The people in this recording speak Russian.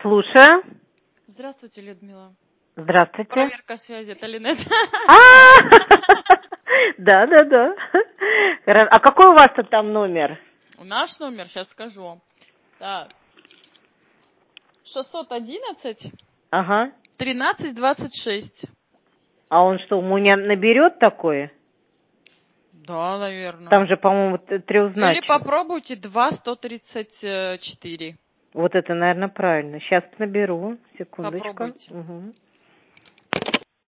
Слушаю. Здравствуйте, Людмила. Здравствуйте. Проверка связи, это Линет. Да. А какой у вас там номер? Наш номер, сейчас скажу. Так. 611 Ага. 1326. А он что, у меня наберет такое? Да, наверное. Там же, по-моему, трехзначное. Или попробуйте 2134. Вот это, наверное, правильно. Сейчас наберу. Секундочку. Попробуйте. Угу.